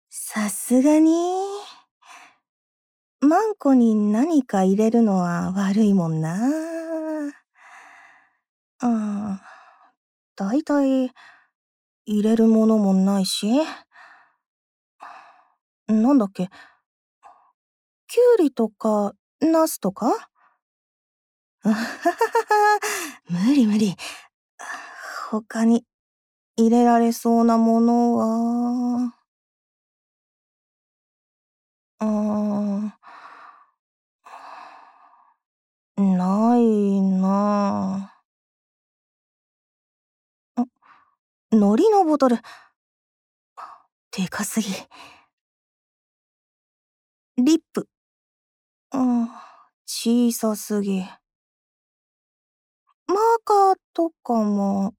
さすがに。マンコに何か入れるのは悪いもんな。うん。だいたい入れるものもないし。なんだっけ、キュウリとかナスとか？あははは無理無理。他に入れられそうなものは、うーん、ないなあ。海苔のボトル、でかすぎ。リップ、うん、小さすぎ。マーカーとかも、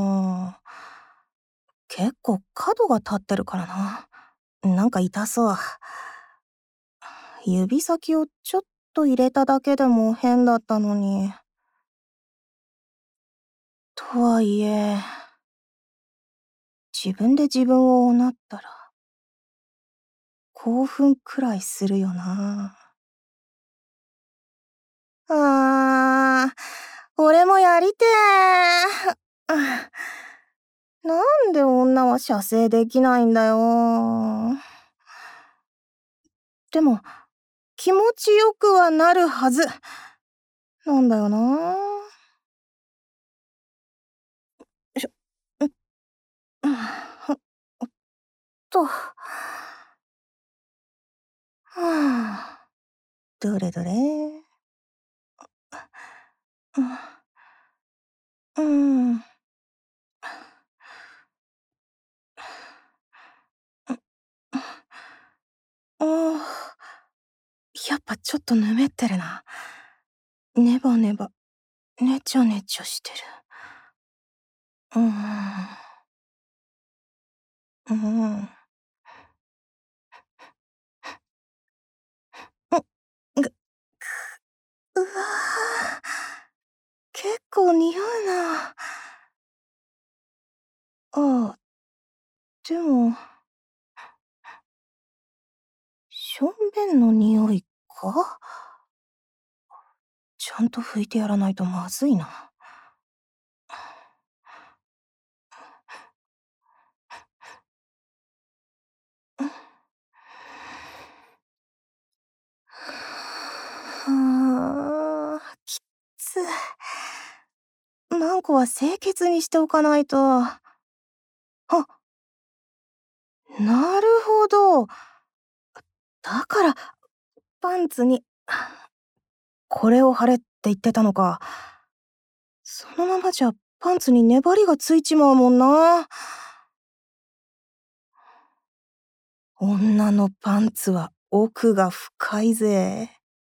結構角が立ってるからな。なんか痛そう。指先をちょっと入れただけでも変だったのに。とはいえ、自分で自分をなったら、興奮くらいするよな。俺もやりてえ。なんで女は射精できないんだよ。でも、気持ちよくはなるはず。なんだよな。しょ、ん、ほっと。はあ、どれどれ。うん。ああ、やっぱちょっとぬめってるな。ネバネバ、ねちょねちょしてる。うーん。うーん。ぐ、うわあ、結構匂うな。ああ、でも、しょんべんの匂いか？ちゃんと拭いてやらないとまずいな。はあ、きっつ。マンコは清潔にしておかないと。あ、なるほど。だから、パンツに、これを貼れって言ってたのか。そのままじゃパンツに粘りがついちまうもんな。女のパンツは奥が深いぜ。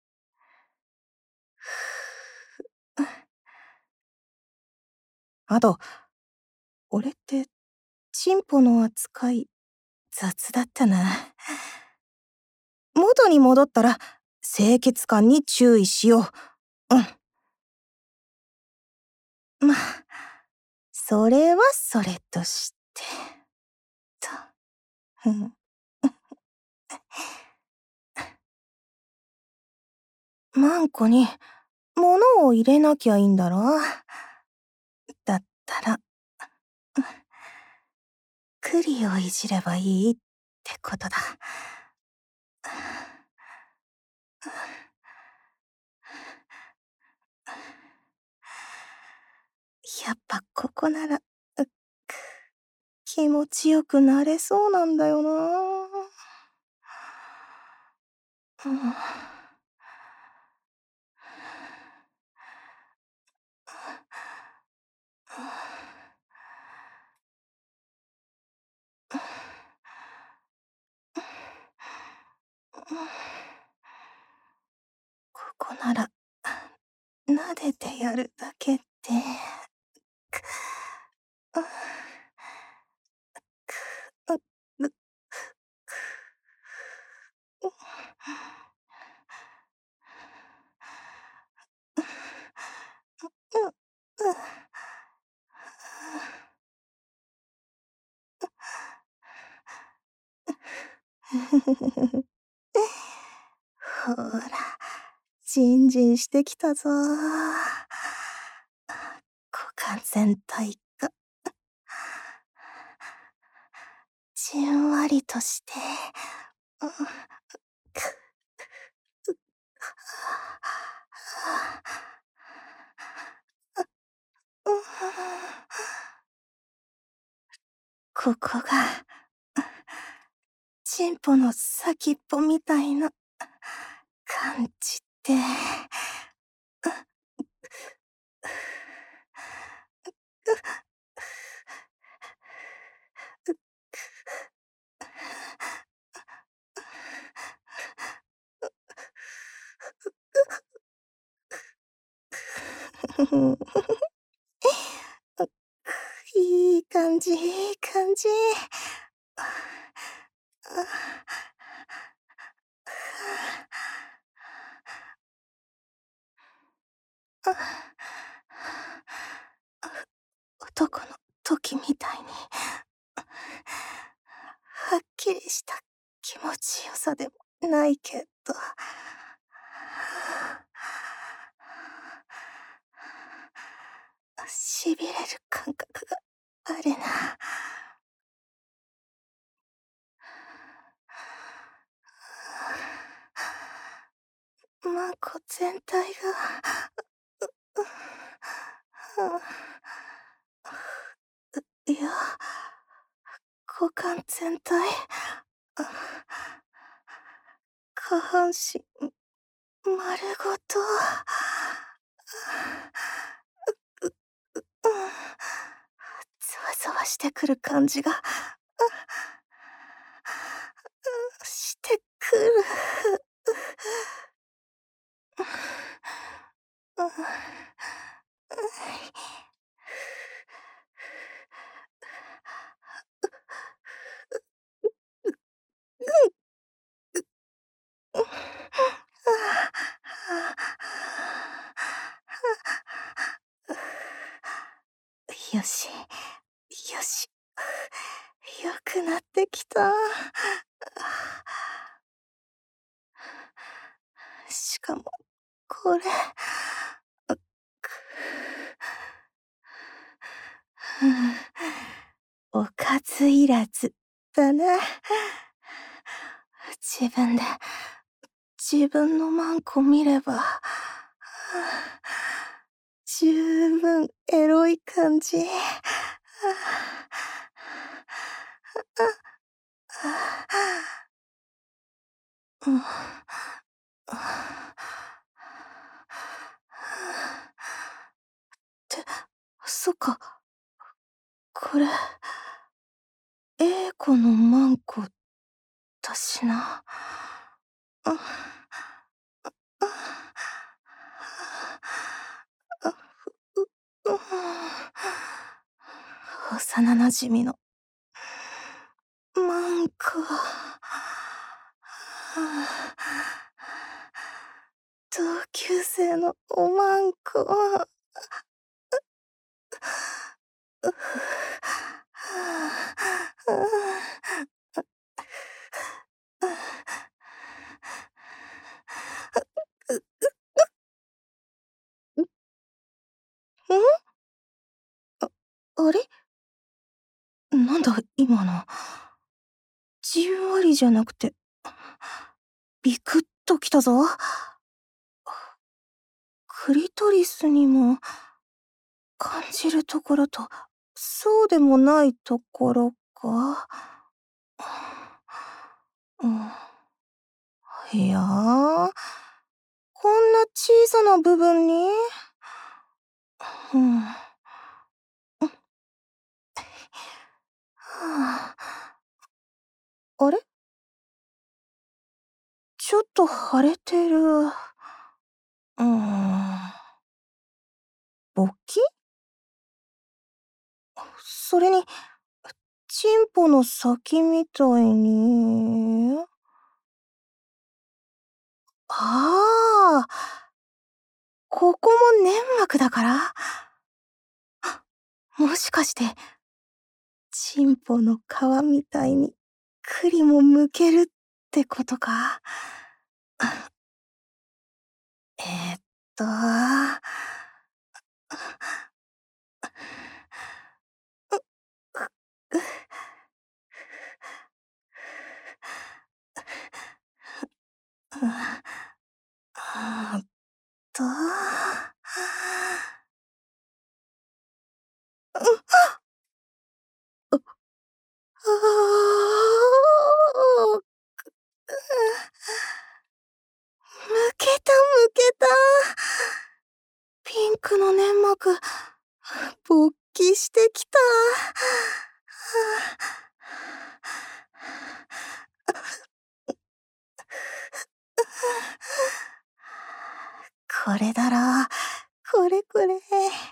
あと、俺ってチンポの扱い雑だったな。元に戻ったら清潔感に注意しよう。まあ、それはそれとして。と。うん。マンコに物を入れなきゃいいんだろ。だったら、クリをいじればいいってことだ。やっぱここなら、気持ちよくなれそうなんだよな。うん、ここなら、撫でてやるだけって。くうくううううほら、ジンジンしてきたぞ。股関全体がじんわりとして、うん、うん、ここが、チンポの先っぽみたいな感じで、いい感じ、いい感じ。男の時みたいに、はっきりした気持ちよさでもないけど。しびれる感覚があるな。マコ全体が、いや、股間全体、下半身、丸ごと、ざわざわしてくる感じが、してくる。よし、よし、よくなってきた。しかも、これ、おかずいらずだな。自分で、自分のマンコ見れば、十分エロい感じ。うん。って、そっか。これ、A 子のマンコだしな。幼馴染のマンコ。同級生のおまんこ。あれ、なんだ今の。じんわりじゃなくて、ビクッときたぞ。クリトリスにも感じるところと、そうでもないところか。うん、いやー、こんな小さな部分に、うん、はあれ、ちょっと腫れてる。勃起、それに、チンポの先みたいに。ああ、ここも粘膜だから、もしかして、チンポの皮みたいに、栗も剥けるってことか。えーっと、あーっと、ああ、むけたむけた。ピンクの粘膜、勃起してきた。これだろ。これこれ。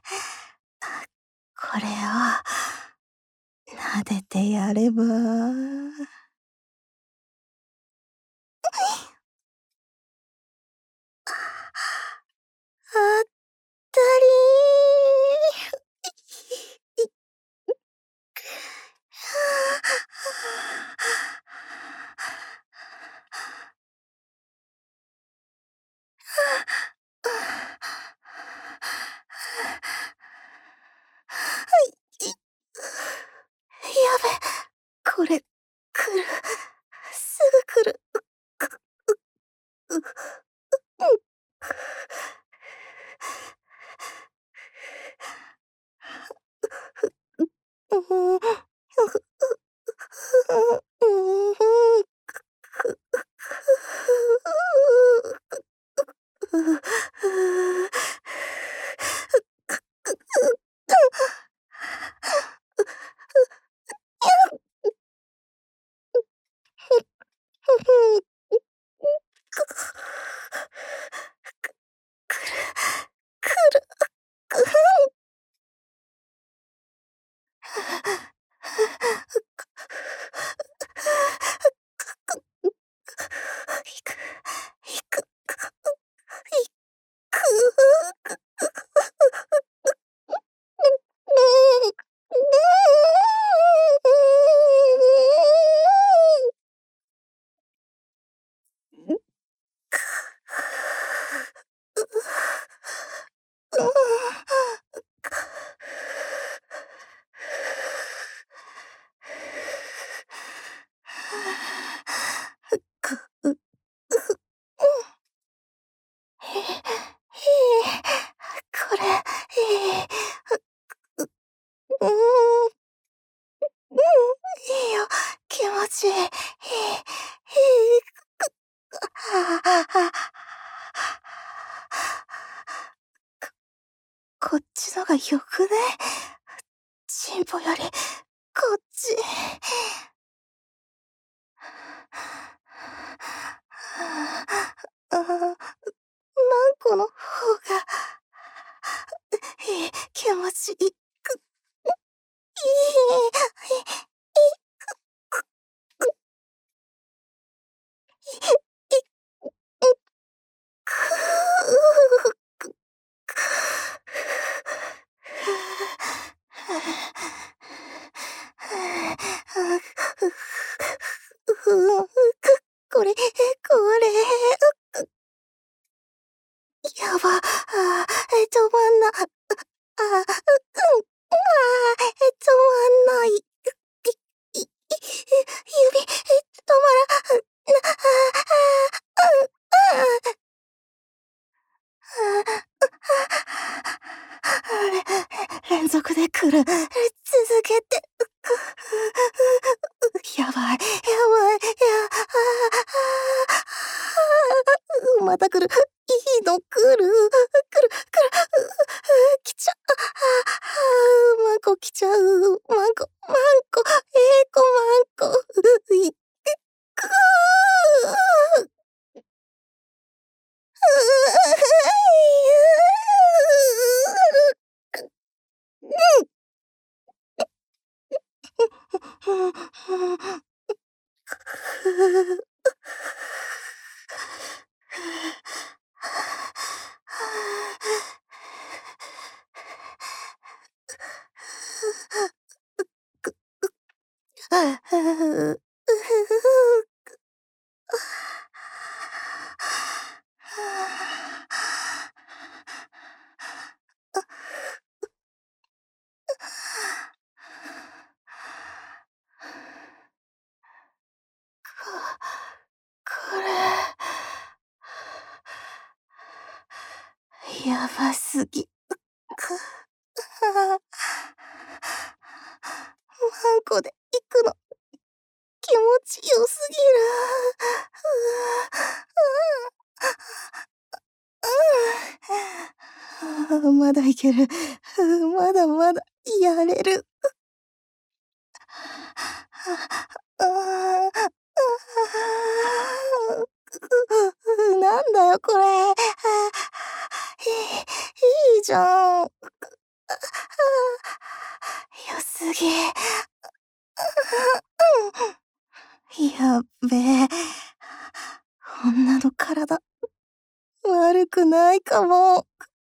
これを、撫でてやれば。あったりー。やべ、これ、来る。すぐ来る。うん。これ、うん、いいよ、気持ちいい。こっちのがよくね？チンポより、こっち。マンコの方が、気持ちいい。これ、やば、止まんな、止まんない。指、止まら、連続で来る。続けて。やばい、やばい、また来る。いいの来る。来ちゃう。マンコ来ちゃう。マンコ、マンコ。いくこれ、やばすぎ。マンコで行くの気持ちよすぎる。まだいける。まだまだやれる。なんだよこれ。いいじゃん。よすぎ。やっべえ。女の体、悪くないかも。